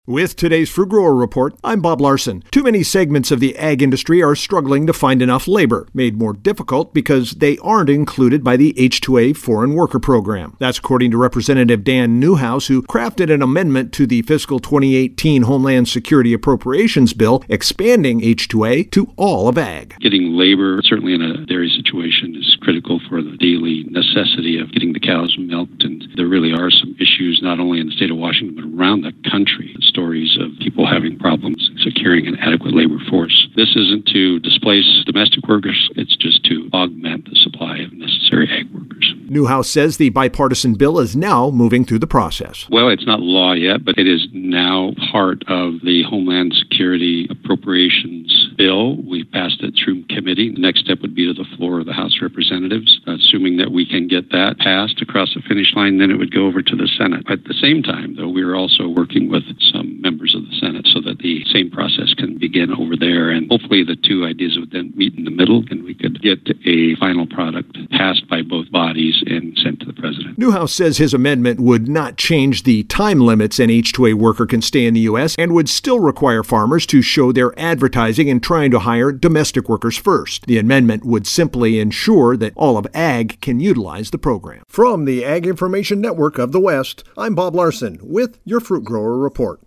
With today's Fruit Grower Report, I'm Bob Larson. Too many segments of the ag industry are struggling to find enough labor, made more difficult because they aren't included by the H-2A Foreign Worker Program. That's according to Representative Dan Newhouse, who crafted an amendment to the fiscal 2018 Homeland Security Appropriations Bill, expanding H-2A to all of ag. Getting labor, certainly in a dairy situation, is critical for the daily necessity of getting the cows milked, and there really are some issues not only in the state of Washington but around the country. Stories of people having problems securing an adequate labor force. This isn't to displace domestic workers, it's just to augment the supply of necessary ag workers. Newhouse says the bipartisan bill is now moving through the process. Well, it's not law yet, but it is now part of the Homeland Security Appropriations Bill. We passed it through committee. The next step would be to the floor of the House of Representatives. Assuming that we can get that passed across the finish line, then it would go over to the Senate. At the same time, though, we are also working with some members of the Senate so that the same process can begin over there, and hopefully the two ideas would then meet in the middle and we could get a final product passed by both bodies and sent to the president. Newhouse says his amendment would not change the time limits an H-2A worker can stay in the U.S. and would still require farmers to show their advertising and trying to hire domestic workers first. The amendment would simply ensure that all of ag can utilize the program. From the Ag Information Network of the West, I'm Bob Larson with your Fruit Grower Report.